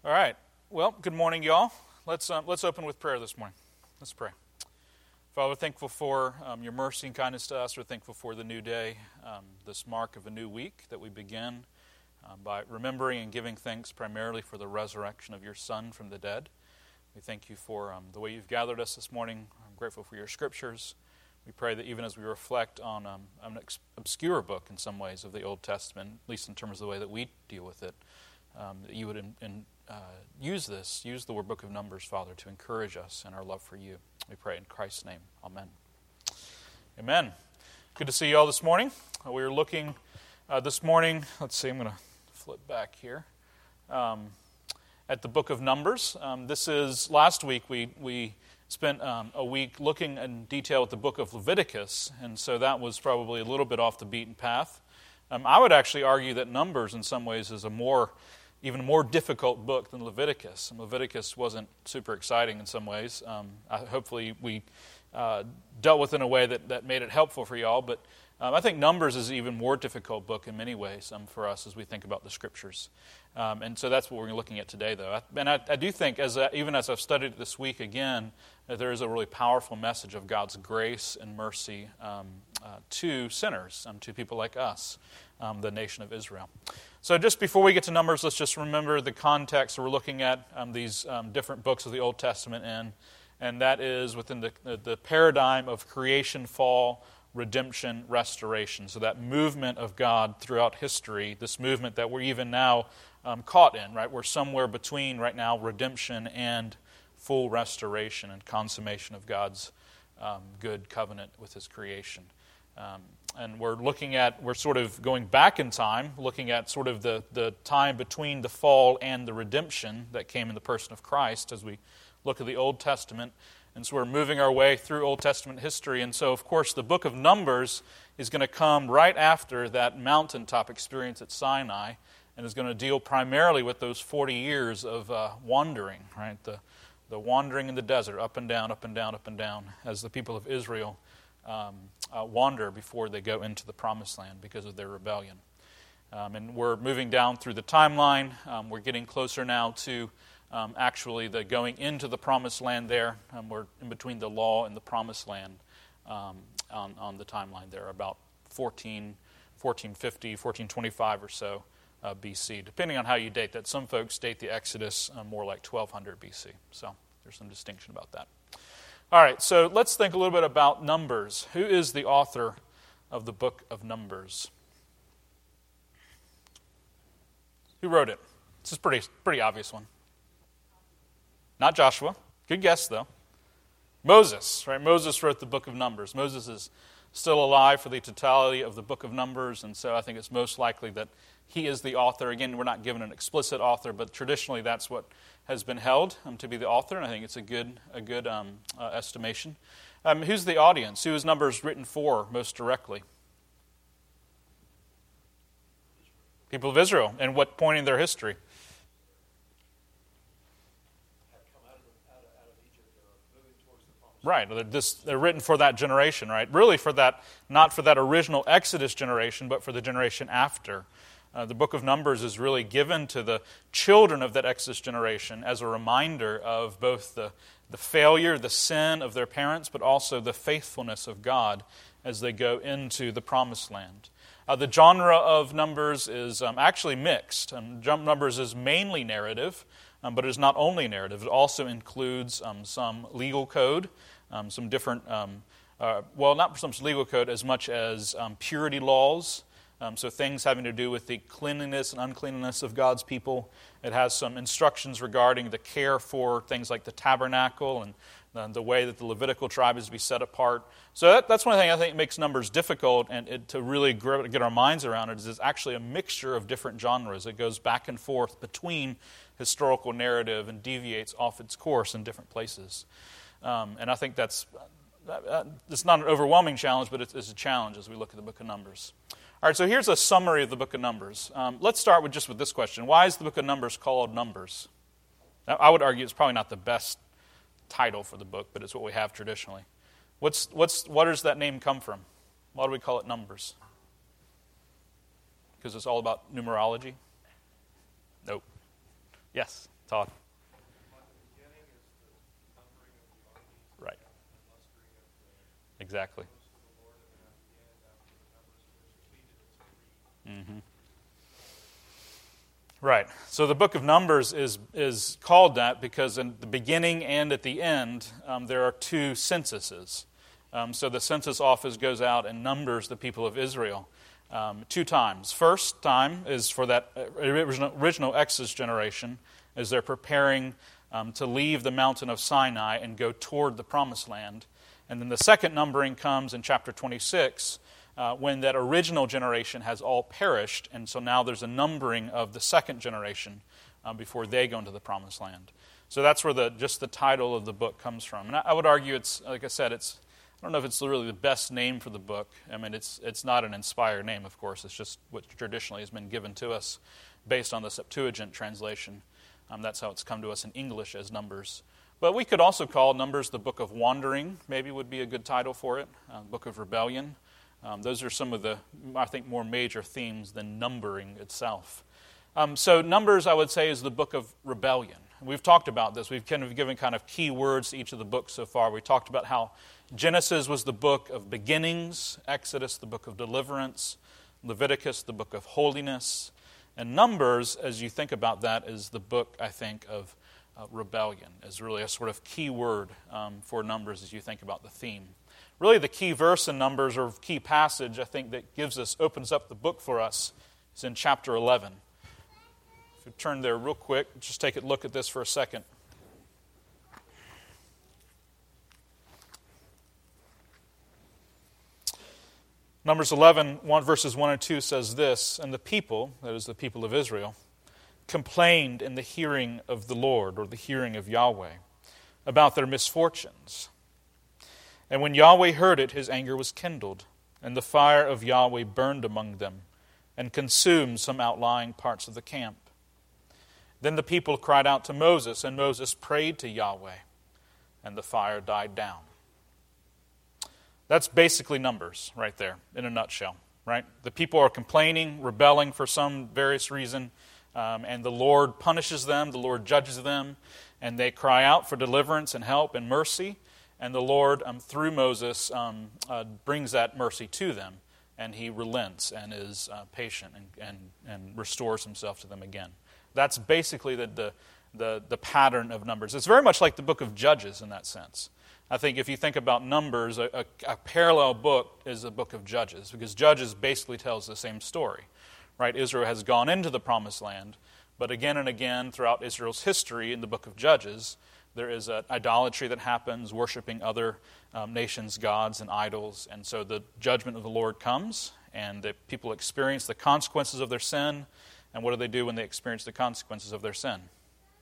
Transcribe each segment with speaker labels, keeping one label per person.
Speaker 1: All right. Well, good morning, y'all. Let's open with prayer this morning. Let's pray. Father, we're thankful for your mercy and kindness to us. We're thankful for the new day, this mark of a new week that we begin by remembering and giving thanks primarily for the resurrection of your Son from the dead. We thank you for the way you've gathered us this morning. I'm grateful for your scriptures. We pray that even as we reflect on an obscure book in some ways of the Old Testament, at least in terms of the way that we deal with it, that you would use the word book of Numbers, Father, to encourage us in our love for you. We pray in Christ's name. Amen. Amen. Good to see you all this morning. We are looking this morning, let's see, I'm going to flip back here, at the book of Numbers. Last week we spent a week looking in detail at the book of Leviticus, and so that was probably a little bit off the beaten path. I would actually argue that Numbers in some ways is even more difficult book than Leviticus. And Leviticus wasn't super exciting in some ways. Hopefully we dealt with it in a way that made it helpful for y'all, but I think Numbers is an even more difficult book in many ways for us as we think about the Scriptures. And so that's what we're looking at today, though. I do think, even as I've studied it this week again, that there is a really powerful message of God's grace and mercy to sinners, to people like us, the nation of Israel. So just before we get to Numbers, let's just remember the context we're looking at these different books of the Old Testament in, and that is within the paradigm of creation, fall, redemption, restoration. So that movement of God throughout history, this movement that we're even now caught in, right? We're somewhere between right now redemption and full restoration and consummation of God's good covenant with His creation. And we're sort of going back in time, looking at sort of the time between the fall and the redemption that came in the person of Christ as we look at the Old Testament. And so we're moving our way through Old Testament history. And so, of course, the book of Numbers is going to come right after that mountaintop experience at Sinai and is going to deal primarily with those 40 years of wandering, right? The wandering in the desert, up and down, up and down, up and down, as the people of Israel wander before they go into the Promised Land because of their rebellion. And we're moving down through the timeline. We're getting closer now to actually the going into the Promised Land there. We're in between the law and the Promised Land on the timeline there, about 1450, 1425 or so BC, depending on how you date that. Some folks date the Exodus more like 1200 BC. So there's some distinction about that. All right, so let's think a little bit about Numbers. Who is the author of the book of Numbers? Who wrote it? This is a pretty obvious one. Not Joshua. Good guess, though. Moses, right? Moses wrote the book of Numbers. Moses is still alive for the totality of the book of Numbers, and so I think it's most likely that he is the author. Again, we're not given an explicit author, but traditionally that's what has been held to be the author, and I think it's a good estimation. Who's the audience? Who is Numbers written for most directly? People of Israel. And what point in their history? Right, they're written for that generation, right? Really for that, not for that original Exodus generation, but for the generation after. The book of Numbers is really given to the children of that Exodus generation as a reminder of both the failure, the sin of their parents, but also the faithfulness of God as they go into the Promised Land. The genre of Numbers is actually mixed. Numbers is mainly narrative, but it is not only narrative. It also includes some legal code, some different, not some legal code as much as purity laws, so things having to do with the cleanliness and uncleanliness of God's people. It has some instructions regarding the care for things like the tabernacle and the way that the Levitical tribe is to be set apart. So that's one thing I think makes Numbers difficult, and to really get our minds around it is it's actually a mixture of different genres. It goes back and forth between historical narrative and deviates off its course in different places. And I think it's not an overwhelming challenge, but it's a challenge as we look at the book of Numbers. All right, so here's a summary of the book of Numbers. Let's start with this question. Why is the book of Numbers called Numbers? Now, I would argue it's probably not the best title for the book, but it's what we have traditionally. What does that name come from? Why do we call it Numbers? Because it's all about numerology? Nope. Yes. Todd. Right. Exactly. Mm-hmm. Right. So the book of Numbers is called that because in the beginning and at the end, there are two censuses. So the census office goes out and numbers the people of Israel 2 times. First time is for that original Exodus generation as they're preparing to leave the mountain of Sinai and go toward the Promised Land. And then the second numbering comes in chapter 26 when that original generation has all perished, and so now there's a numbering of the second generation before they go into the Promised Land. So that's where just the title of the book comes from. And I would argue it's, like I said, I don't know if it's really the best name for the book. I mean, it's not an inspired name, of course. It's just what traditionally has been given to us based on the Septuagint translation. That's how it's come to us in English as Numbers. But we could also call Numbers the Book of Wandering, maybe would be a good title for it, Book of Rebellion. Those are some of the, I think, more major themes than numbering itself. So Numbers, I would say, is the book of rebellion. We've talked about this. We've kind of given kind of key words to each of the books so far. We talked about how Genesis was the book of beginnings, Exodus the book of deliverance, Leviticus the book of holiness, and Numbers, as you think about that, is the book, I think, of rebellion, is really a sort of key word for Numbers as you think about the theme. Really, the key verse in Numbers, or key passage, I think, that opens up the book for us, is in chapter 11. If you turn there real quick, just take a look at this for a second. Numbers 11, verses 1 and 2 says this, "And the people," that is the people of Israel, "complained in the hearing of the Lord," or the hearing of Yahweh, "about their misfortunes. And when Yahweh heard it, his anger was kindled, and the fire of Yahweh burned among them, and consumed some outlying parts of the camp. Then the people cried out to Moses, and Moses prayed to Yahweh, and the fire died down." That's basically Numbers right there, in a nutshell, right? The people are complaining, rebelling for some various reason, and the Lord punishes them, the Lord judges them, and they cry out for deliverance and help and mercy. And the Lord, through Moses, brings that mercy to them, and he relents and is patient and restores himself to them again. That's basically the pattern of Numbers. It's very much like the book of Judges in that sense. I think if you think about Numbers, a parallel book is the book of Judges, because Judges basically tells the same story. Right? Israel has gone into the Promised Land, but again and again throughout Israel's history in the book of Judges, there is an idolatry that happens, worshiping other nations' gods and idols. And so the judgment of the Lord comes, and the people experience the consequences of their sin. And what do they do when they experience the consequences of their sin?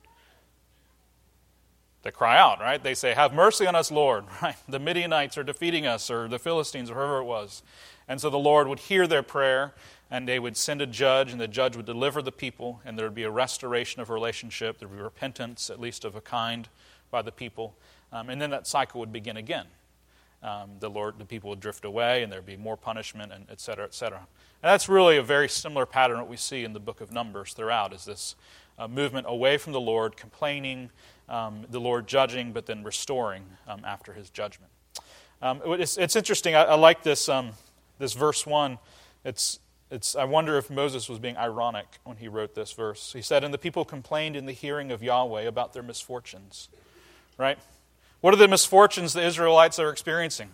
Speaker 1: They cry out, right? They say, "Have mercy on us, Lord." Right? The Midianites are defeating us, or the Philistines, or whoever it was. And so the Lord would hear their prayer, and they would send a judge, and the judge would deliver the people, and there would be a restoration of relationship. There would be repentance, at least of a kind, by the people. And then that cycle would begin again. The people would drift away, and there would be more punishment, and et cetera, et cetera. And that's really a very similar pattern that we see in the book of Numbers throughout, is this movement away from the Lord, complaining, the Lord judging, but then restoring after his judgment. It's interesting. I like this this verse 1. I wonder if Moses was being ironic when he wrote this verse. He said, "And the people complained in the hearing of Yahweh about their misfortunes." Right? What are the misfortunes the Israelites are experiencing?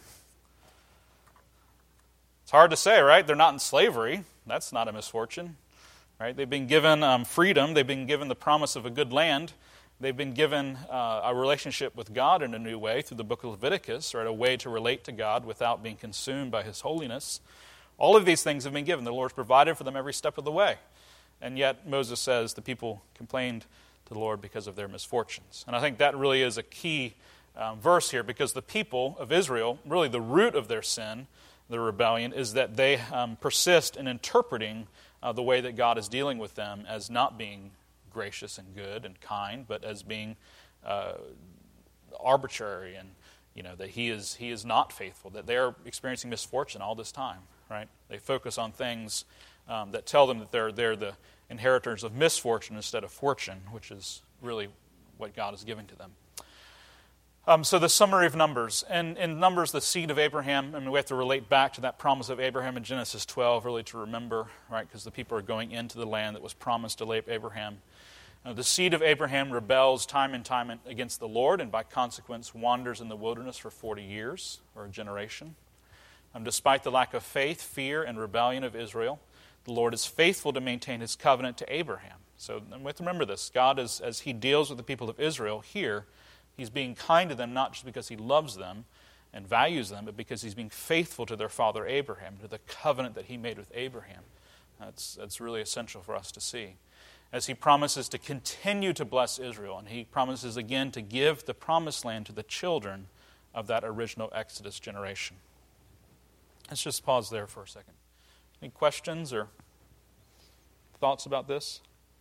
Speaker 1: It's hard to say, right? They're not in slavery. That's not a misfortune. Right? They've been given freedom. They've been given the promise of a good land. They've been given a relationship with God in a new way through the book of Leviticus, right? A way to relate to God without being consumed by his holiness. All of these things have been given. The Lord's provided for them every step of the way. And yet Moses says the people complained to the Lord because of their misfortunes. And I think that really is a key verse here, because the people of Israel, really the root of their sin, their rebellion, is that they persist in interpreting the way that God is dealing with them as not being gracious and good and kind, but as being arbitrary, and that he is not faithful, that they are experiencing misfortune all this time. Right? They focus on things that tell them that they're the inheritors of misfortune instead of fortune, which is really what God is giving to them. So the summary of Numbers. And in Numbers, the seed of Abraham, we have to relate back to that promise of Abraham in Genesis 12, really to remember, right? Because the people are going into the land that was promised to Abraham. The seed of Abraham rebels time and time against the Lord, and by consequence wanders in the wilderness for 40 years, or a generation. Despite the lack of faith, fear, and rebellion of Israel, the Lord is faithful to maintain His covenant to Abraham. So we have to remember this. God, as He deals with the people of Israel here, He's being kind to them not just because He loves them and values them, but because He's being faithful to their father Abraham, to the covenant that He made with Abraham. That's really essential for us to see. As He promises to continue to bless Israel, and He promises again to give the promised land to the children of that original Exodus generation. Let's just pause there for a second. Any questions or thoughts about this?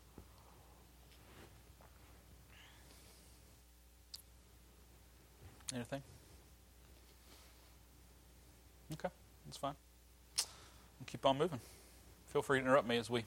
Speaker 1: Anything? Okay, that's fine. We'll keep on moving. Feel free to interrupt me as we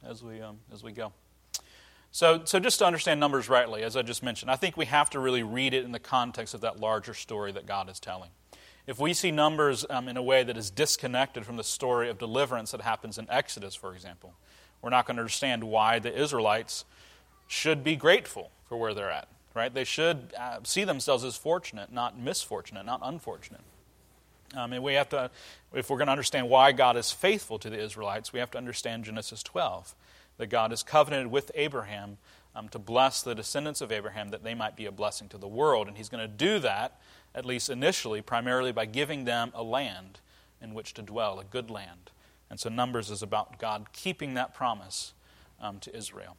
Speaker 1: go. So just to understand Numbers rightly, as I just mentioned, I think we have to really read it in the context of that larger story that God is telling. If we see Numbers in a way that is disconnected from the story of deliverance that happens in Exodus, for example, we're not going to understand why the Israelites should be grateful for where they're at. Right? They should see themselves as fortunate, not misfortunate, not unfortunate. And we have to, if we're going to understand why God is faithful to the Israelites, we have to understand Genesis 12, that God has covenanted with Abraham to bless the descendants of Abraham that they might be a blessing to the world. And He's going to do that, at least initially, primarily by giving them a land in which to dwell, a good land. And so Numbers is about God keeping that promise to Israel.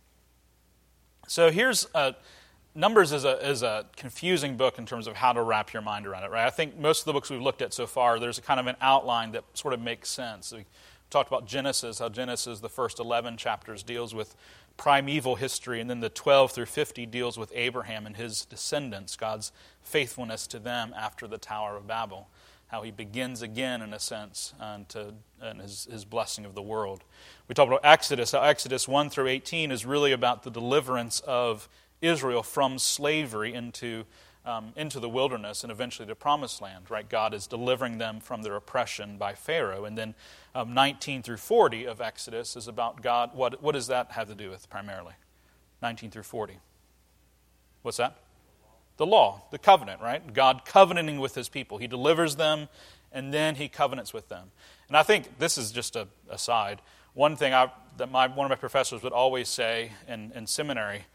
Speaker 1: So here's Numbers is a confusing book in terms of how to wrap your mind around it, right? I think most of the books we've looked at so far, there's a kind of an outline that sort of makes sense. We talked about Genesis, how Genesis, the first 11 chapters, deals with primeval history, and then the 12 through 50 deals with Abraham and his descendants, God's faithfulness to them after the Tower of Babel, how He begins again, in a sense, and his blessing of the world. We talked about Exodus, how Exodus 1 through 18 is really about the deliverance of Israel from slavery into the wilderness and eventually the promised land, right? God is delivering them from their oppression by Pharaoh. And then 19 through 40 of Exodus is about God. What does that have to do with primarily? 19 through 40. What's that? The law, the covenant, right? God covenanting with His people. He delivers them and then He covenants with them. And I think this is just an aside. One thing one of my professors would always say in seminary,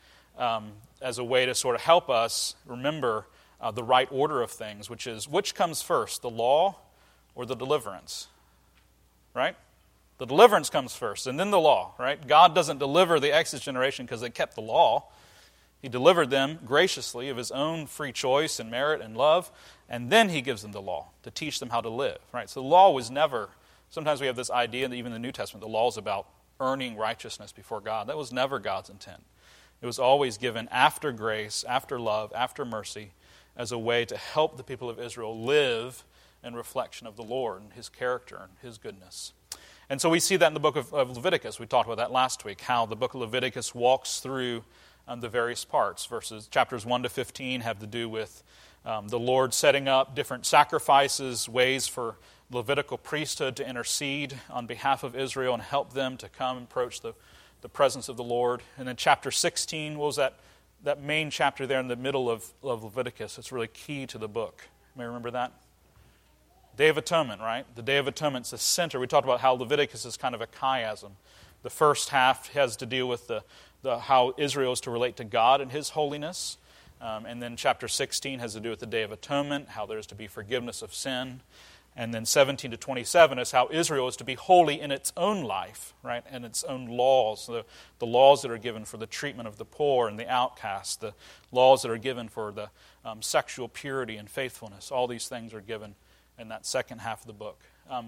Speaker 1: as a way to sort of help us remember the right order of things, which comes first, the law or the deliverance, right? The deliverance comes first, and then the law, right? God doesn't deliver the Exodus generation because they kept the law. He delivered them graciously of His own free choice and merit and love, and then He gives them the law to teach them how to live, right? So the law was never, sometimes we have this idea that even in the New Testament, the law is about earning righteousness before God. That was never God's intent. It was always given after grace, after love, after mercy, as a way to help the people of Israel live in reflection of the Lord and His character and His goodness. And so we see that in the book of Leviticus. We talked about that last week, how the book of Leviticus walks through the various parts. Chapters 1 to 15 have to do with the Lord setting up different sacrifices, ways for Levitical priesthood to intercede on behalf of Israel and help them to come and approach the presence of the Lord. And then chapter 16, what was that main chapter there in the middle of Leviticus? It's really key to the book. You may remember that? Day of Atonement, right? The Day of Atonement's the center. We talked about how Leviticus is kind of a chiasm. The first half has to deal with how Israel is to relate to God and His holiness. And then chapter 16 has to do with the Day of Atonement, how there is to be forgiveness of sin. And then 17 to 27 is how Israel is to be holy in its own life, right, and its own laws, the laws that are given for the treatment of the poor and the outcast, the laws that are given for the sexual purity and faithfulness. All these things are given in that second half of the book.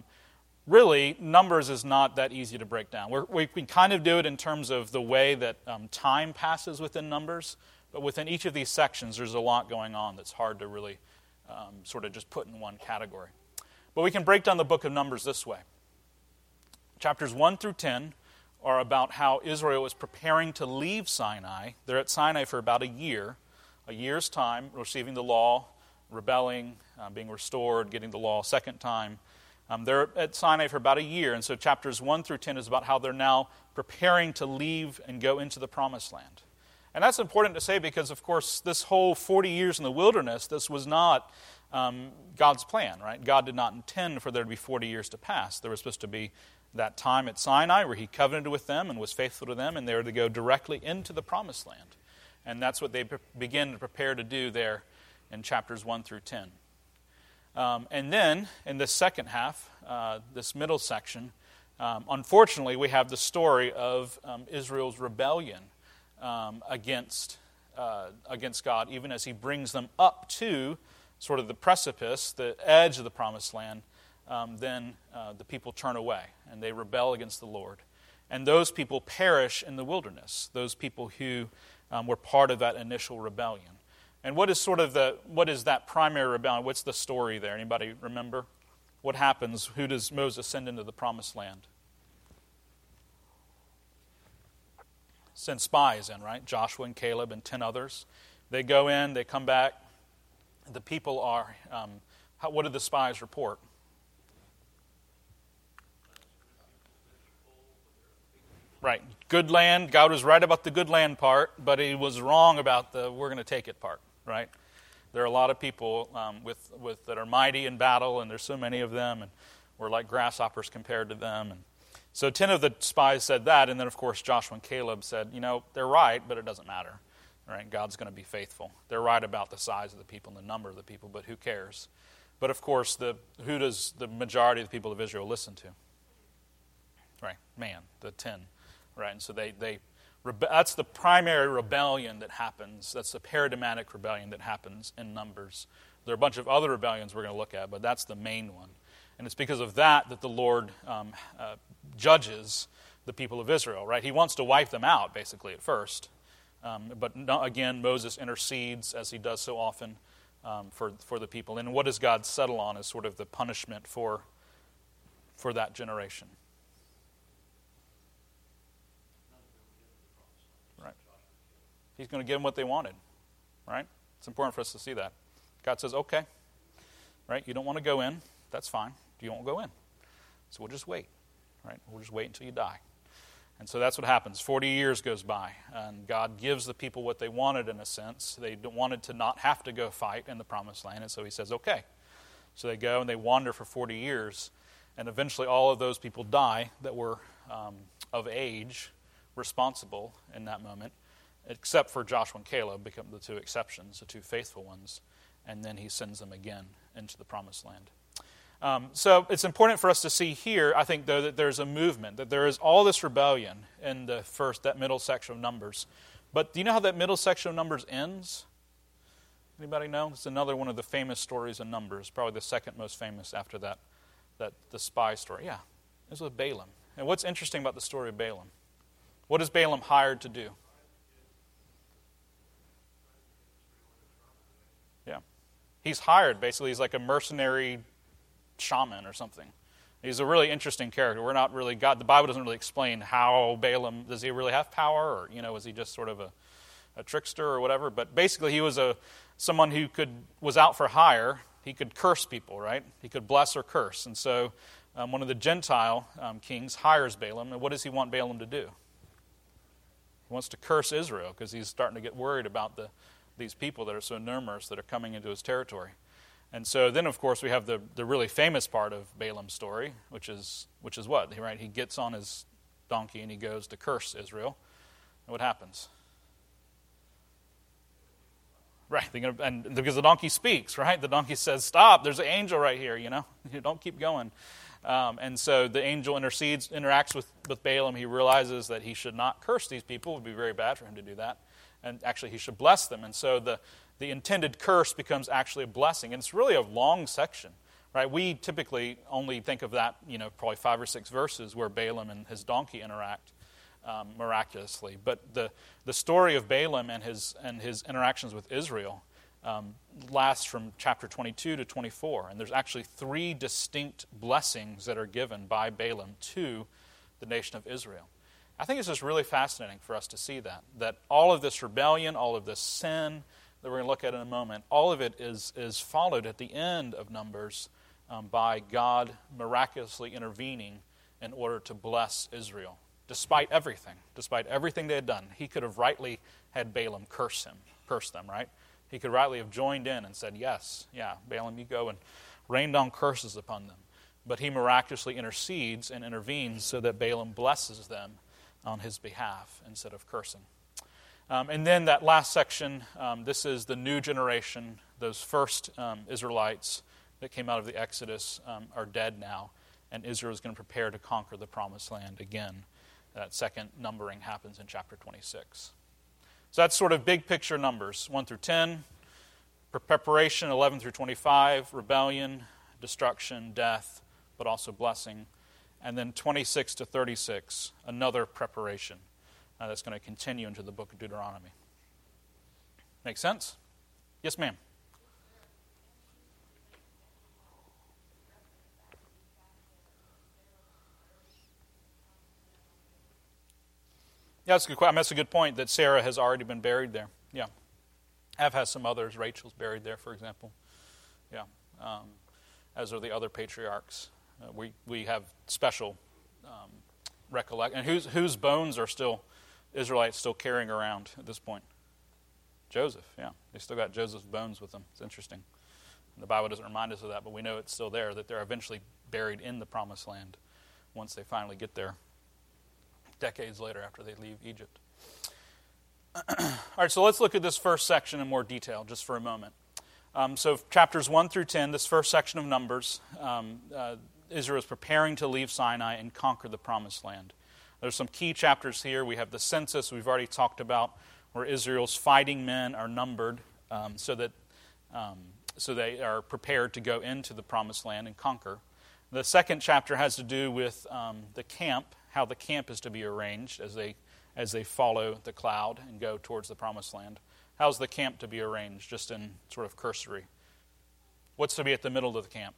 Speaker 1: Really, Numbers is not that easy to break down. We can kind of do it in terms of the way that time passes within Numbers, but within each of these sections there's a lot going on that's hard to really sort of just put in one category. But we can break down the book of Numbers this way. Chapters 1 through 10 are about how Israel is preparing to leave Sinai. They're at Sinai for about a year's time, receiving the law, rebelling, being restored, getting the law a second time. They're at Sinai for about a year, and so chapters 1 through 10 is about how they're now preparing to leave and go into the Promised Land. And that's important to say because, of course, this whole 40 years in the wilderness, this was not God's plan, right? God did not intend for there to be 40 years to pass. There was supposed to be that time at Sinai where he covenanted with them and was faithful to them, and they were to go directly into the Promised Land. And that's what they begin to prepare to do there in chapters 1 through 10. And then, in the second half, this middle section, unfortunately, we have the story of Israel's rebellion against God, even as he brings them up to sort of the precipice, the edge of the Promised Land. Then the people turn away, and they rebel against the Lord. And those people perish in the wilderness, those people who were part of that initial rebellion. And what is that primary rebellion? What's the story there? Anybody remember? What happens? Who does Moses send into the Promised Land? Send spies in, right? Joshua and Caleb and 10 others. They go in, they come back. The people are, what did the spies report? Right. Good land. God was right about the good land part, but he was wrong about the we're going to take it part, right? There are a lot of people with that are mighty in battle, and there's so many of them, and we're like grasshoppers compared to them. And so 10 of the spies said that, and then, of course, Joshua and Caleb said, they're right, but it doesn't matter, right? God's going to be faithful. They're right about the size of the people and the number of the people, but who cares? But, of course, who does the majority of the people of Israel listen to? Right, man, the 10. Right, and so that's the primary rebellion that happens. That's the paradigmatic rebellion that happens in Numbers. There are a bunch of other rebellions we're going to look at, but that's the main one. And it's because of that the Lord judges the people of Israel, right? He wants to wipe them out, basically, at first. But again, Moses intercedes, as he does so often, for the people. And what does God settle on as sort of the punishment for that generation? He's going to give them what they wanted, right? It's important for us to see that. God says, okay, right? You don't want to go in. That's fine. You won't go in. So we'll just wait, right? We'll just wait until you die. And so that's what happens. 40 years goes by, and God gives the people what they wanted in a sense. They wanted to not have to go fight in the Promised Land, and so he says, okay. So they go and they wander for 40 years, and eventually all of those people die that were of age, responsible in that moment, except for Joshua and Caleb, become the two exceptions, the two faithful ones, and then he sends them again into the Promised Land. So it's important for us to see here, I think, though, that there's a movement, that there is all this rebellion in that middle section of Numbers. But do you know how that middle section of Numbers ends? Anybody know? It's another one of the famous stories in Numbers, probably the second most famous after the spy story. Yeah, it was with Balaam. And what's interesting about the story of Balaam? What is Balaam hired to do? Yeah. He's hired, basically. He's like a mercenary shaman or something. He's a really interesting character. We're not really, the Bible doesn't really explain how Balaam, does he really have power, or, was he just sort of a trickster or whatever? But basically he was someone who was out for hire. He could curse people, right? He could bless or curse. And so one of the Gentile kings hires Balaam, and what does he want Balaam to do? He wants to curse Israel because he's starting to get worried about these people that are so numerous that are coming into his territory. And so then, of course, we have the really famous part of Balaam's story, which is what? Right? He gets on his donkey and he goes to curse Israel. And what happens? Right, and because the donkey speaks, right? The donkey says, stop, there's an angel right here, don't keep going. And so the angel interacts with Balaam. He realizes that he should not curse these people. It would be very bad for him to do that. And actually, he should bless them. And so the intended curse becomes actually a blessing. And it's really a long section, right? We typically only think of that, probably 5 or 6 verses where Balaam and his donkey interact miraculously. But the story of Balaam and his interactions with Israel lasts from chapter 22 to 24. And there's actually 3 distinct blessings that are given by Balaam to the nation of Israel. I think it's just really fascinating for us to see that all of this rebellion, all of this sin that we're going to look at in a moment, all of it is followed at the end of Numbers by God miraculously intervening in order to bless Israel. Despite everything they had done, he could have rightly had Balaam curse them, right? He could rightly have joined in and said, yes, yeah, Balaam, you go and rain down curses upon them. But he miraculously intercedes and intervenes so that Balaam blesses them on his behalf instead of cursing. And then that last section, this is the new generation. Those first Israelites that came out of the Exodus are dead now, and Israel is going to prepare to conquer the Promised Land again. That second numbering happens in chapter 26. So that's sort of big picture Numbers, 1 through 10, preparation, 11 through 25, rebellion, destruction, death, but also blessing. And then 26 to 36, another preparation that's going to continue into the book of Deuteronomy. Make sense? Yes, ma'am. Yeah, that's a good question. That's a good point that Sarah has already been buried there. Yeah. Av has some others. Rachel's buried there, for example. Yeah. As are the other patriarchs. We have special recollection. And whose bones are still Israelites still carrying around at this point? Joseph, yeah. They still got Joseph's bones with them. It's interesting. The Bible doesn't remind us of that, but we know it's still there, that they're eventually buried in the Promised Land once they finally get there, decades later after they leave Egypt. All right, so let's look at this first section in more detail just for a moment. So chapters 1 through 10, this first section of Numbers, Israel is preparing to leave Sinai and conquer the Promised Land. There's some key chapters here. We have the census we've already talked about, where Israel's fighting men are numbered so they are prepared to go into the Promised Land and conquer. The second chapter has to do with the camp, how the camp is to be arranged as they follow the cloud and go towards the Promised Land. How's the camp to be arranged, just in sort of cursory? What's to be at the middle of the camp?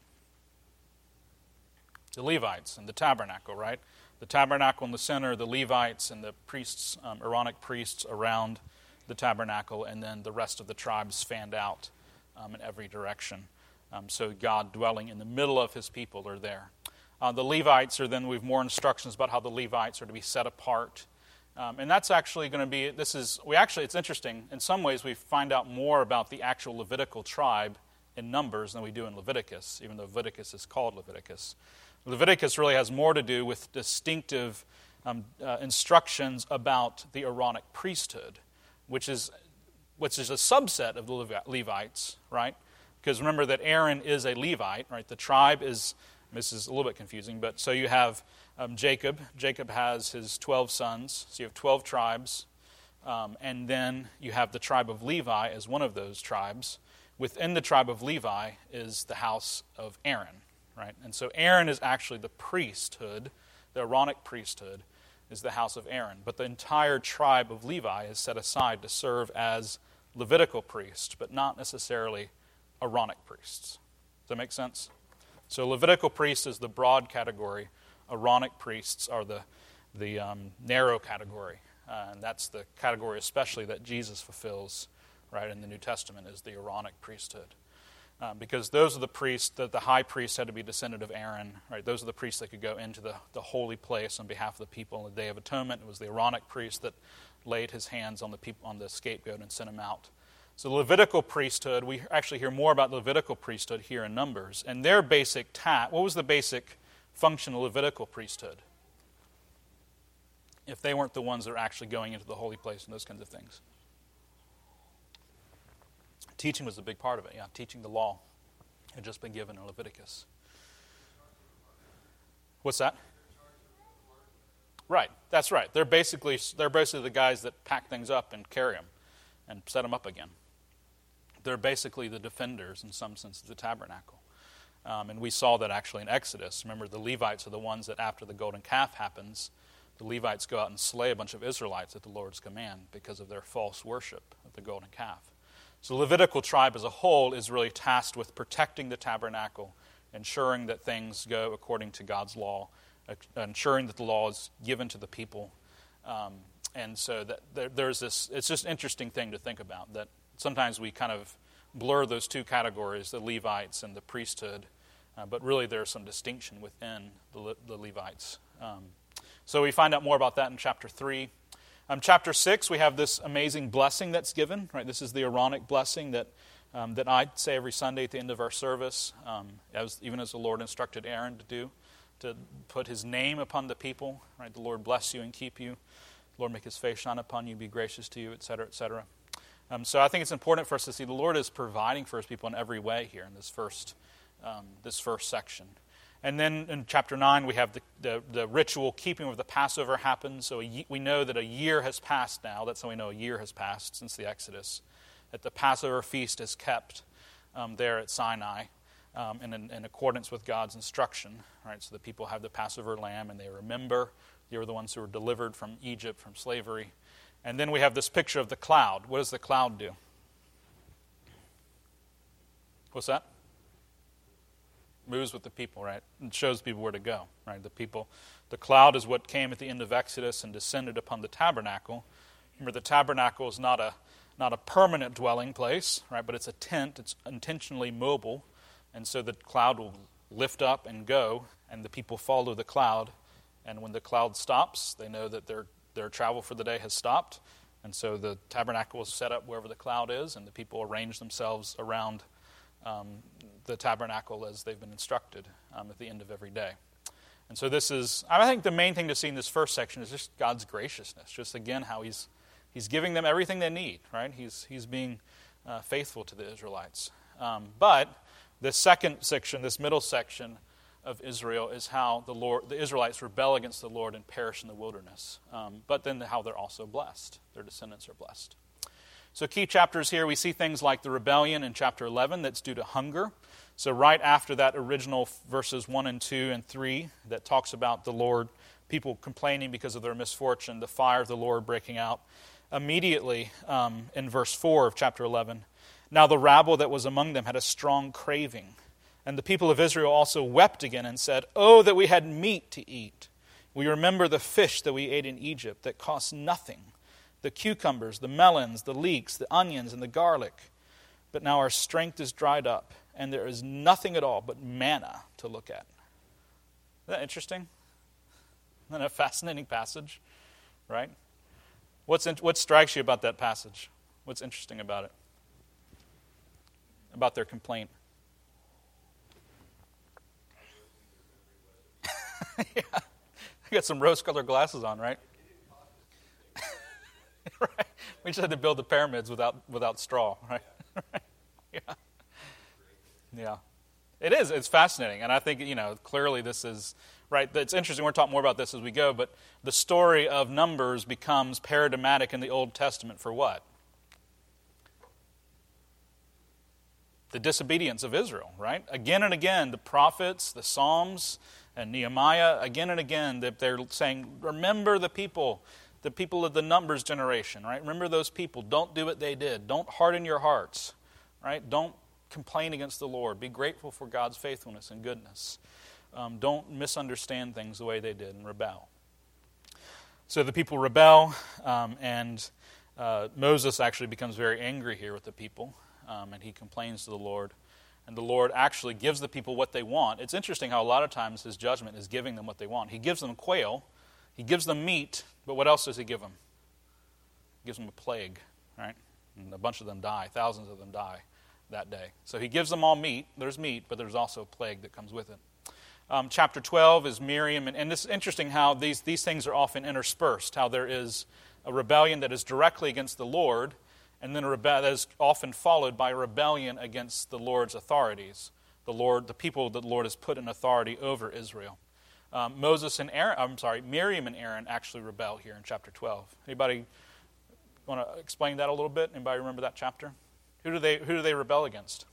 Speaker 1: The Levites and the tabernacle, right? The tabernacle in the center, the Levites and the priests, Aaronic priests around the tabernacle, and then the rest of the tribes fanned out in every direction. So God dwelling in the middle of his people are there. The Levites are then, we have more instructions about how the Levites are to be set apart. And that's actually going to be, it's interesting. In some ways, we find out more about the actual Levitical tribe in Numbers than we do in Leviticus, even though Leviticus is called Leviticus. Leviticus really has more to do with distinctive instructions about the Aaronic priesthood, which is a subset of the Levites, right? Because remember that Aaron is a Levite, right? The tribe is, this is a little bit confusing, but so you have Jacob. Jacob has his 12 sons, so you have 12 tribes, and then you have the tribe of Levi as one of those tribes. Within the tribe of Levi is the house of Aaron, right? And so Aaron is actually the priesthood, the Aaronic priesthood is the house of Aaron. But the entire tribe of Levi is set aside to serve as Levitical priests, but not necessarily Aaronic priests. Does that make sense? So Levitical priest is the broad category. Aaronic priests are the narrow category. And that's the category especially that Jesus fulfills, right, in the New Testament, is the Aaronic priesthood. Because those are the priests, that the high priest had to be a descendant of Aaron, right? Those are the priests that could go into the holy place on behalf of the people on the Day of Atonement. It was the Aaronic priest that laid his hands on the people, on the scapegoat, and sent him out. So the Levitical priesthood, we actually hear more about the Levitical priesthood here in Numbers. And their basic what was the basic function of Levitical priesthood? If they weren't the ones that are actually going into the holy place and those kinds of things. Teaching was a big part of it, yeah. Teaching the law had just been given in Leviticus. What's that? Right, that's right. They're basically the guys that pack things up and carry them and set them up again. They're basically the defenders, in some sense, of the tabernacle. And we saw that actually in Exodus. Remember, the Levites are the ones that after the golden calf happens, the Levites go out and slay a bunch of Israelites at the Lord's command because of their false worship of the golden calf. So the Levitical tribe as a whole is really tasked with protecting the tabernacle, ensuring that things go according to God's law, ensuring that the law is given to the people. And so that there's this, it's just an interesting thing to think about, that sometimes we kind of blur those two categories, the Levites and the priesthood, but really there's some distinction within the Levites. So we find out more about that in chapter 3. Chapter 6, we have this amazing blessing that's given. Right, this is the Aaronic blessing that I say every Sunday at the end of our service, even as the Lord instructed Aaron to do, to put his name upon the people. Right, the Lord bless you and keep you. The Lord make his face shine upon you, be gracious to you, etc., etc. So I think it's important for us to see the Lord is providing for his people in every way here in this first section. And then in chapter 9, we have the ritual keeping of the Passover happens. So we know that a year has passed now. That's how we know a year has passed since the Exodus. That the Passover feast is kept there at Sinai in accordance with God's instruction. Right? So the people have the Passover lamb and they remember they were the ones who were delivered from Egypt, from slavery. And then we have this picture of the cloud. What does the cloud do? What's that? Moves with the people, right? And shows people where to go, right? The cloud is what came at the end of Exodus and descended upon the tabernacle. Remember, the tabernacle is not a permanent dwelling place, right? But it's a tent. It's intentionally mobile, and so the cloud will lift up and go, and the people follow the cloud. And when the cloud stops, they know that their travel for the day has stopped, and so the tabernacle is set up wherever the cloud is, and the people arrange themselves around the tabernacle as they've been instructed at the end of every day. And so this is, I think the main thing to see in this first section is just God's graciousness, just again how he's giving them everything they need, right? He's being faithful to the Israelites. But this second section, this middle section of Israel, is how the Israelites rebel against the Lord and perish in the wilderness. But then how they're also blessed. Their descendants are blessed. So key chapters here, we see things like the rebellion in chapter 11 that's due to hunger. So right after that original verses 1 and 2 and 3 that talks about the Lord, people complaining because of their misfortune, the fire of the Lord breaking out. Immediately in verse 4 of chapter 11, now the rabble that was among them had a strong craving. And the people of Israel also wept again and said, "Oh, that we had meat to eat. We remember the fish that we ate in Egypt that cost nothing. The cucumbers, the melons, the leeks, the onions, and the garlic. But now our strength is dried up, and there is nothing at all but manna to look at." Isn't that interesting? Isn't that a fascinating passage? Right? What strikes you about that passage? What's interesting about it? About their complaint? Yeah. You got some rose-colored glasses on, right? Right. We just had to build the pyramids without straw, right? Yeah. Yeah. It is. It's fascinating. And I think, clearly this is, right, it's interesting. We're going to talk more about this as we go, but the story of Numbers becomes paradigmatic in the Old Testament for what? The disobedience of Israel, right? Again and again, the prophets, the Psalms, and Nehemiah, again and again, they're saying, remember the people of the Numbers generation, right? Remember those people. Don't do what they did. Don't harden your hearts, right? Don't complain against the Lord. Be grateful for God's faithfulness and goodness. Don't misunderstand things the way they did and rebel. So the people rebel, and Moses actually becomes very angry here with the people, and he complains to the Lord. And the Lord actually gives the people what they want. It's interesting how a lot of times his judgment is giving them what they want. He gives them quail, he gives them meat, but what else does he give them? He gives them a plague, right? And a bunch of them die. Thousands of them die that day. So he gives them all meat. There's meat, but there's also a plague that comes with it. Chapter 12 is Miriam. And it's interesting how these things are often interspersed, how there is a rebellion that is directly against the Lord, and then that is often followed by a rebellion against the Lord's authorities, the people that the Lord has put in authority over Israel. Miriam and Aaron actually rebel here in chapter 12. Anybody want to explain that a little bit? Anybody remember that chapter? Who do they rebel against?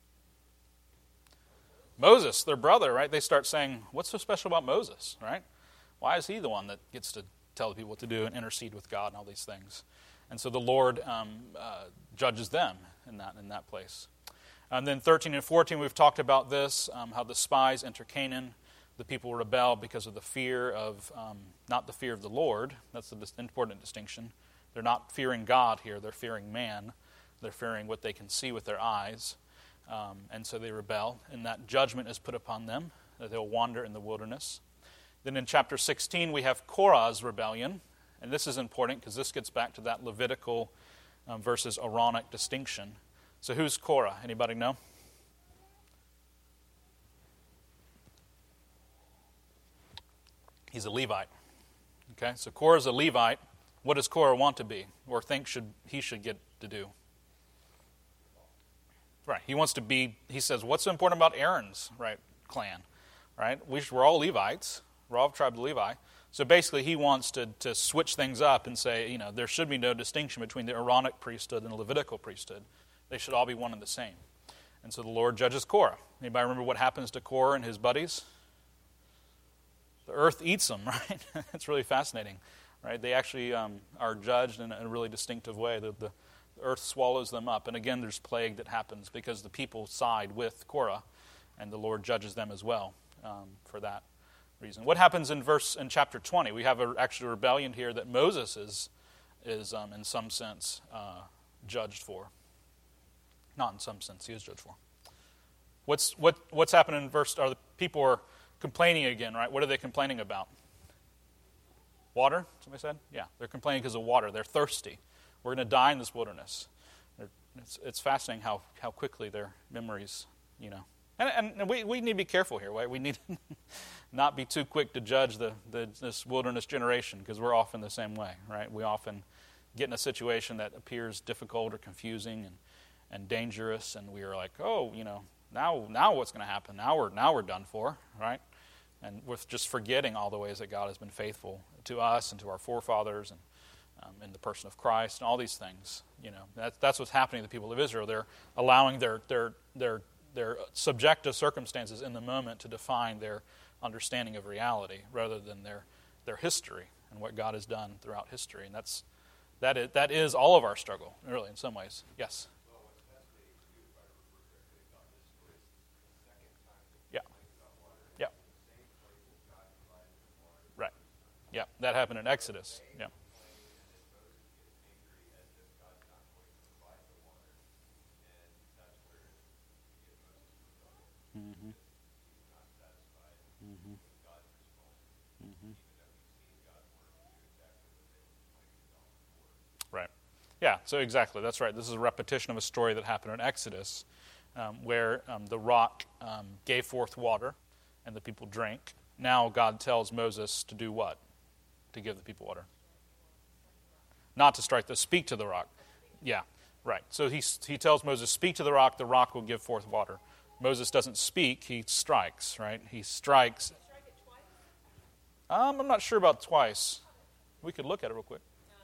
Speaker 1: Moses, their brother, right? They start saying, what's so special about Moses, right? Why is he the one that gets to tell the people what to do and intercede with God and all these things? And so the Lord judges them in that place. And then 13 and 14, we've talked about this, how the spies enter Canaan. The people rebel because of the fear of, not the fear of the Lord. That's the important distinction. They're not fearing God here. They're fearing man. They're fearing what they can see with their eyes. And so they rebel, and that judgment is put upon them, that they'll wander in the wilderness. Then in chapter 16, we have Korah's rebellion. And this is important because this gets back to that Levitical versus Aaronic distinction. So who's Korah? Anybody know? He's a Levite. Okay, so Korah's a Levite. What does Korah want to be, or think he should get to do? Right, he wants to be. He says, "What's so important about Aaron's clan? Right, we're all Levites. We're all tribe of Levi." So basically, he wants to switch things up and say, there should be no distinction between the Aaronic priesthood and the Levitical priesthood. They should all be one and the same. And so the Lord judges Korah. Anybody remember what happens to Korah and his buddies? The earth eats them, right? It's really fascinating, right? They actually are judged in a really distinctive way. The earth swallows them up. And again, there's plague that happens because the people side with Korah, and the Lord judges them as well for that reason. What happens in chapter 20? We have actually a rebellion here that Moses is in some sense judged for. Not in some sense, he is judged for. What's happening in verse? The people are complaining again, right? What are they complaining about? Water, somebody said? Yeah, they're complaining because of water. They're thirsty. We're going to die in this wilderness. It's fascinating how quickly their memories, And we need to be careful here, right? We need to not be too quick to judge this wilderness generation, because we're often the same way, right? We often get in a situation that appears difficult or confusing and dangerous, and we are like, now what's going to happen? Now we're done for, right? And we're just forgetting all the ways that God has been faithful to us and to our forefathers, and in the person of Christ, and all these things. That's what's happening to the people of Israel. They're allowing their subjective circumstances in the moment to define their understanding of reality, rather than their history and what God has done throughout history. And that is all of our struggle, really, in some ways. Yes. Yeah, that happened in Exodus. Yeah. Mm-hmm. Mm-hmm. Mm-hmm. Right. Yeah, so exactly. That's right. This is a repetition of a story that happened in Exodus, where the rock gave forth water and the people drank. Now God tells Moses to do what? To give the people water. Not to strike speak to the rock. Yeah, right. So he tells Moses, speak to the rock will give forth water. Moses doesn't speak, he strikes, right? He strikes.
Speaker 2: Did he strike it twice?
Speaker 1: I'm not sure about twice. We could look at it real quick.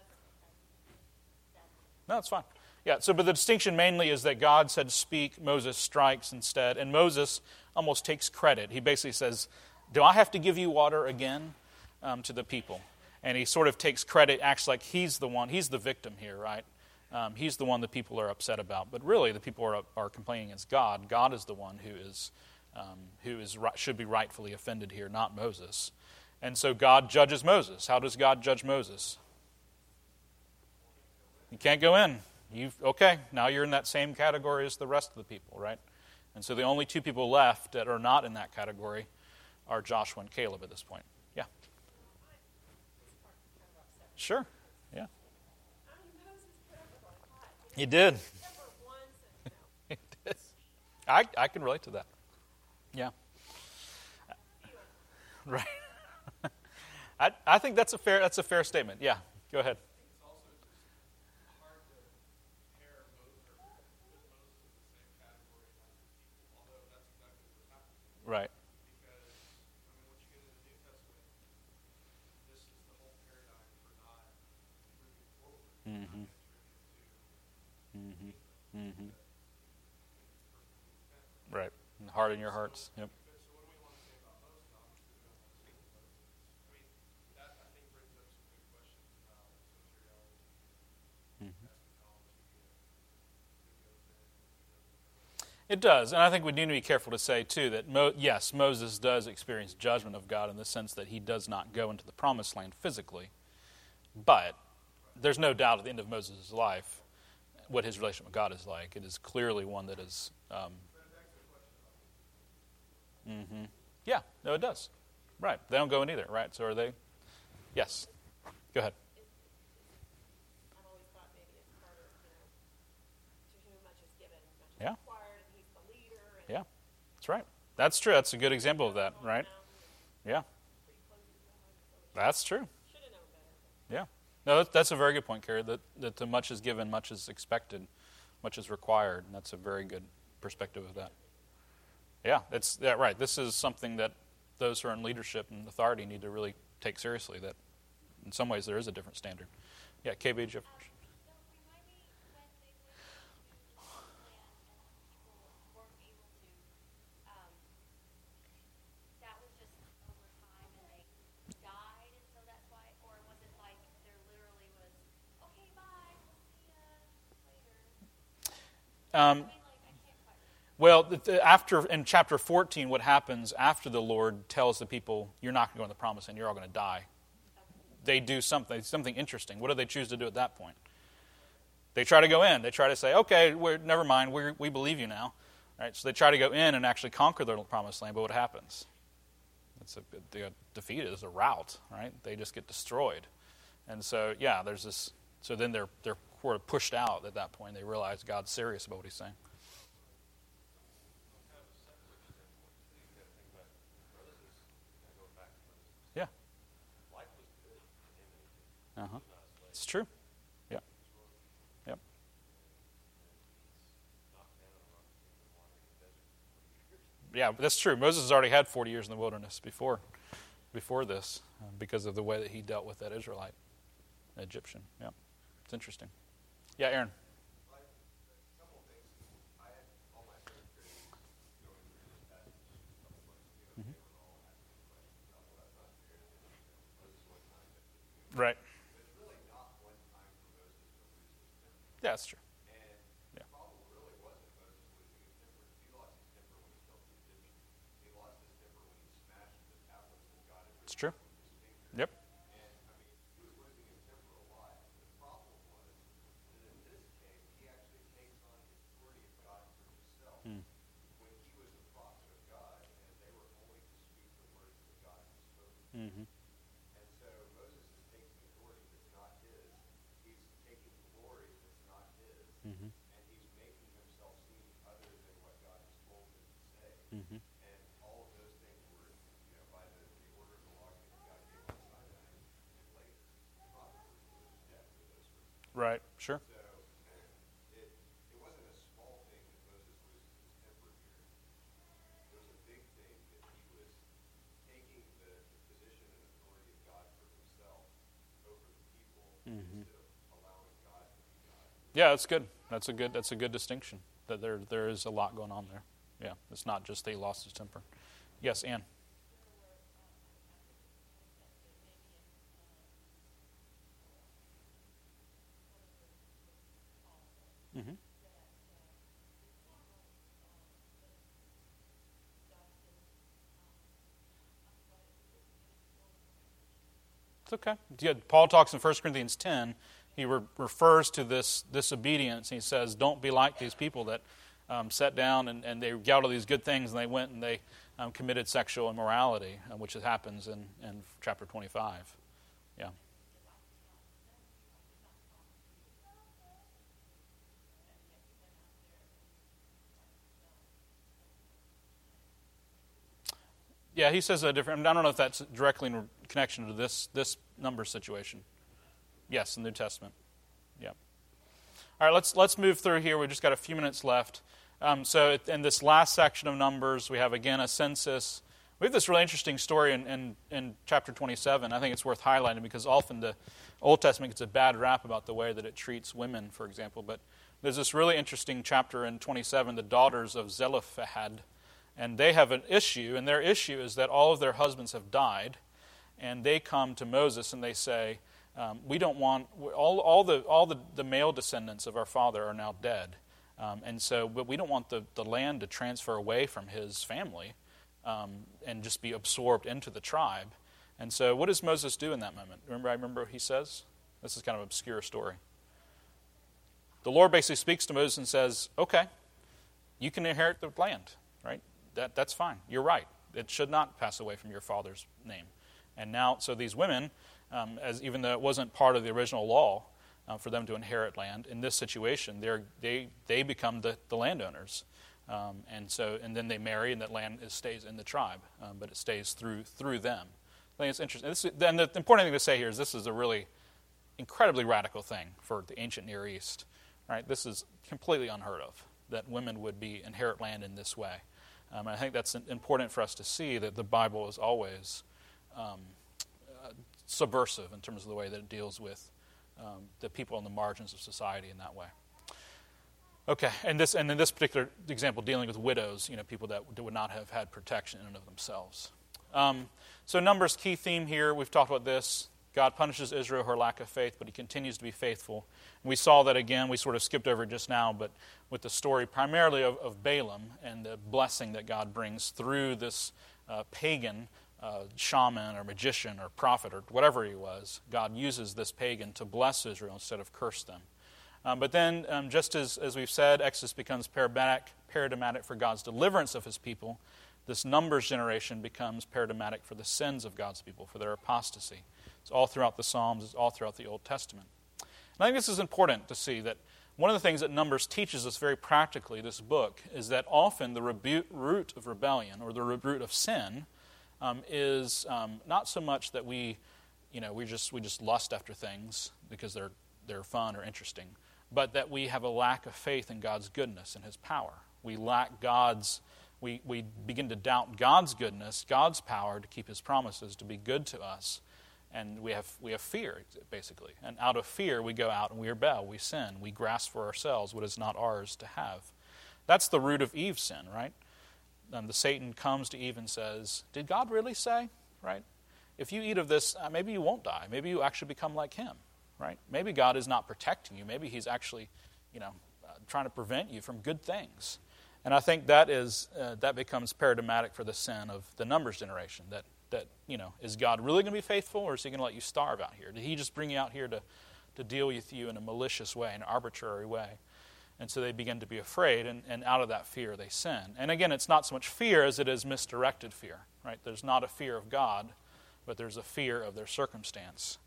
Speaker 1: No, it's fine. Yeah, but the distinction mainly is that God said speak, Moses strikes instead, and Moses almost takes credit. He basically says, do I have to give you water again to the people? And he sort of takes credit, acts like he's the victim here, right? He's the one that people are upset about. But really, the people are complaining against God. God is the one who should be rightfully offended here, not Moses. And so God judges Moses. How does God judge Moses? You can't go in. Now you're in that same category as the rest of the people, right? And so the only two people left that are not in that category are Joshua and Caleb at this point. Yeah. Sure. Yeah. He did. He did. I can relate to that. Yeah. Right. I think that's a fair statement. Yeah. Go ahead. Right. Mm-hmm. Mm-hmm. Mm-hmm. Right. Harden your hearts. Yep. It does, and I think we need to be careful to say, too, that yes, Moses does experience judgment of God in the sense that he does not go into the promised land physically, but there's no doubt at the end of Moses' life what his relationship with God is like. It is clearly one that is... Yeah, no, it does. Right, they don't go in either, right? So are they... Yes, go ahead.
Speaker 2: I've always thought maybe it's part of, to whom much is given, much is
Speaker 1: Yeah.
Speaker 2: required, and he's the leader. And
Speaker 1: Yeah, that's right. That's true. That's a good example of that, right? Yeah,
Speaker 2: pretty close to God, so
Speaker 1: that's true.
Speaker 2: should have known better.
Speaker 1: Yeah. No, that's a very good point, Carrie, that the much is given, much is expected, much is required, and that's a very good perspective of that. Yeah, right. This is something that those who are in leadership and authority need to really take seriously, that in some ways there is a different standard. Yeah, KB, did you have a question?
Speaker 3: So remind me when they went to land and people weren't able to, that was just over time and they died and so that's why, or was it like there literally was, okay, bye, we'll see ya later? I can't quite
Speaker 1: Well, after in chapter 14, what happens after the Lord tells the people, you're not going to go in the promised land, you're all going to die. They do something interesting. What do they choose to do at that point? They try to go in. They try to say, okay, never mind, we believe you now. Right? So they try to go in and actually conquer the promised land, but what happens? They get defeated. It's a rout, right? They just get destroyed. And so, yeah, there's this. So then they're sort of pushed out at that point. They realize God's serious about what he's saying. Yeah. Uh-huh. It's true. Yeah. Yep. Yeah, that's true. Moses has already had 40 years in the wilderness before this, because of the way that he dealt with that Israelite, Egyptian. Yeah, it's interesting. Yeah, Aaron. Right. Yeah, that's true. Yeah. It's true. Yep. Mm-hmm. Mm-hmm. Mm-hmm. Right. Sure. Mm-hmm. Yeah, that's good. That's a good distinction. That there is a lot going on there. Yeah, it's not just that he lost his temper. Yes, Ann. Mm-hmm. It's okay. Yeah, Paul talks in 1 Corinthians 10. He refers to this disobedience. He says, don't be like these people that sat down and they got all these good things and they went and they committed sexual immorality, which happens in chapter 25. Yeah. Yeah, he says a different. I don't know if that's directly in connection to this number situation. Yes, in the New Testament. Yeah. All right, let's move through here. We've just got a few minutes left. So in this last section of Numbers, we have again a census. We have this really interesting story in chapter 27. I think it's worth highlighting because often the Old Testament gets a bad rap about the way that it treats women, for example. But there's this really interesting chapter in 27, the daughters of Zelophehad. And they have an issue, and their issue is that all of their husbands have died, and they come to Moses and they say, we don't want all the male descendants of our father are now dead, But we don't want the land to transfer away from his family and just be absorbed into the tribe. And so what does Moses do in that moment? Remember what he says? This is kind of an obscure story. The Lord basically speaks to Moses and says, okay, you can inherit the land, right? That's fine. You're right. It should not pass away from your father's name. And now, so these women, even though it wasn't part of the original law for them to inherit land, in this situation, they become the landowners. And then they marry, and that land stays in the tribe, but it stays through them. I think it's interesting. And the important thing to say here is this is a really incredibly radical thing for the ancient Near East. Right? This is completely unheard of, that women would inherit land in this way. I think that's important for us to see that the Bible is always subversive in terms of the way that it deals with the people on the margins of society in that way. Okay, and in this particular example, dealing with widows, people that would not have had protection in and of themselves. So Numbers, key theme here, we've talked about this. God punishes Israel for her lack of faith, but he continues to be faithful. And we saw that again, we sort of skipped over it just now, but with the story primarily of Balaam and the blessing that God brings through this pagan shaman or magician or prophet or whatever he was. God uses this pagan to bless Israel instead of curse them. But then, just as we've said, Exodus becomes paradigmatic for God's deliverance of his people. This Numbers generation becomes paradigmatic for the sins of God's people, for their apostasy. It's all throughout the Psalms. It's all throughout the Old Testament. And I think this is important to see that one of the things that Numbers teaches us very practically, this book, is that often the root of rebellion or the root of sin is not so much that we just lust after things because they're fun or interesting, but that we have a lack of faith in God's goodness and his power. We begin to doubt God's goodness, God's power to keep his promises, to be good to us. And we have fear, basically. And out of fear, we go out and we rebel, we sin, we grasp for ourselves what is not ours to have. That's the root of Eve's sin, right? The Satan comes to Eve and says, did God really say, right? If you eat of this, maybe you won't die. Maybe you actually become like him, right? Maybe God is not protecting you. Maybe he's actually, trying to prevent you from good things. And I think that becomes paradigmatic for the sin of the Numbers generation, that is God really going to be faithful, or is he going to let you starve out here? Did he just bring you out here to deal with you in a malicious way, an arbitrary way? And so they begin to be afraid, and out of that fear they sin. And again, it's not so much fear as it is misdirected fear, right? There's not a fear of God, but there's a fear of their circumstance.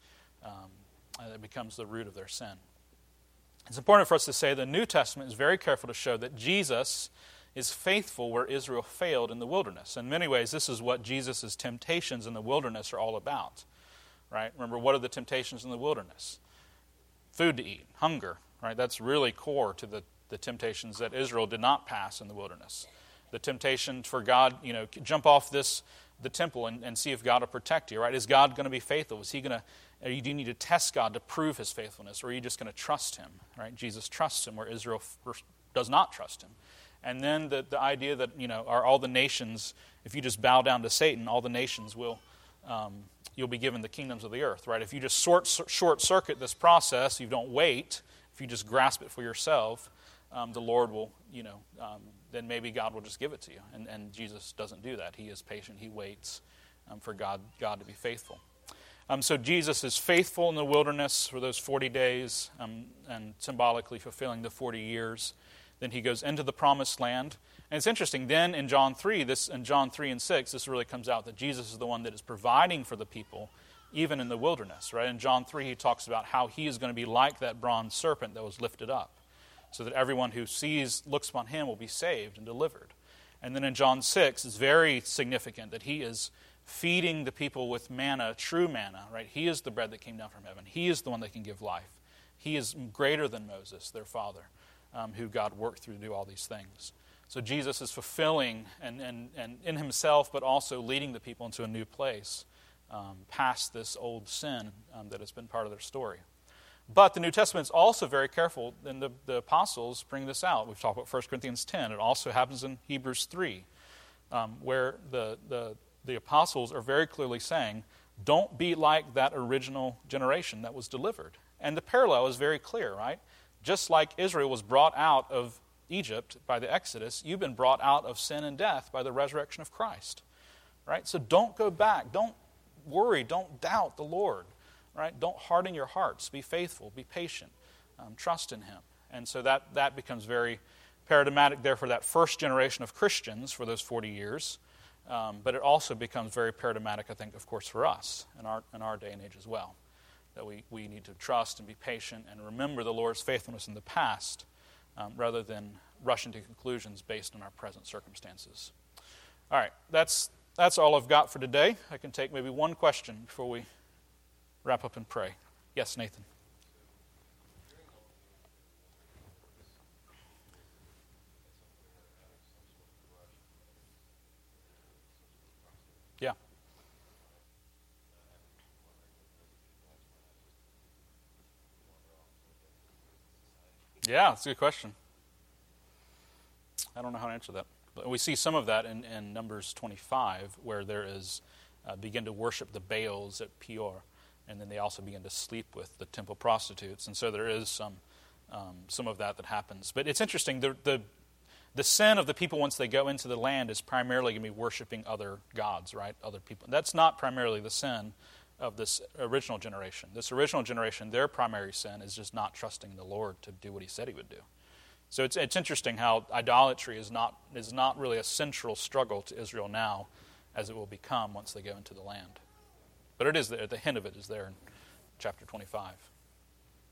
Speaker 1: And it becomes the root of their sin. It's important for us to say the New Testament is very careful to show that Jesus is faithful where Israel failed in the wilderness. In many ways, this is what Jesus' temptations in the wilderness are all about. Right? Remember, what are the temptations in the wilderness? Food to eat, hunger. Right? That's really core to the temptations that Israel did not pass in the wilderness. The temptation for God, jump off the temple and see if God will protect you. Right? Is God going to be faithful? Is he going to? Do you need to test God to prove his faithfulness, or are you just going to trust him? Right? Jesus trusts him where Israel does not trust him. And then the idea that, are all the nations, if you just bow down to Satan, all the nations you'll be given the kingdoms of the earth, right? If you just short-circuit this process, you don't wait, if you just grasp it for yourself, the Lord will, then maybe God will just give it to you. And Jesus doesn't do that. He is patient. He waits for God to be faithful. So Jesus is faithful in the wilderness for those 40 days and symbolically fulfilling the 40 years. Then he goes into the promised land. And it's interesting, then in John 3 and 6, this really comes out that Jesus is the one that is providing for the people, even in the wilderness. Right? In John 3, he talks about how he is going to be like that bronze serpent that was lifted up, so that everyone who looks upon him will be saved and delivered. And then in John 6, it's very significant that he is feeding the people with manna, true manna. Right? He is the bread that came down from heaven. He is the one that can give life. He is greater than Moses, their father. Who God worked through to do all these things. So Jesus is fulfilling and in himself, but also leading the people into a new place, past this old sin that has been part of their story. But the New Testament is also very careful, and the apostles bring this out. We've talked about 1 Corinthians 10. It also happens in Hebrews 3, where the apostles are very clearly saying, don't be like that original generation that was delivered. And the parallel is very clear, right? Just like Israel was brought out of Egypt by the Exodus, you've been brought out of sin and death by the resurrection of Christ. Right? So don't go back. Don't worry. Don't doubt the Lord. Right? Don't harden your hearts. Be faithful. Be patient. Trust in Him. And so that becomes very paradigmatic there for that first generation of Christians for those 40 years. But it also becomes very paradigmatic, I think, of course, for us in our day and age as well. That we need to trust and be patient and remember the Lord's faithfulness in the past rather than rushing to conclusions based on our present circumstances. All right, that's all I've got for today. I can take maybe one question before we wrap up and pray. Yes, Nathan. Yeah. Yeah, that's a good question. I don't know how to answer that. But we see some of that in Numbers 25, where there is begin to worship the Baals at Peor, and then they also begin to sleep with the temple prostitutes. And so there is some of that happens. But it's interesting, the sin of the people once they go into the land is primarily going to be worshiping other gods, right? Other people. That's not primarily the sin of this original generation. This original generation, their primary sin is just not trusting the Lord to do what He said He would do. So it's interesting how idolatry is not really a central struggle to Israel now, as it will become once they go into the land. But it is there. The hint of it is there in chapter 25.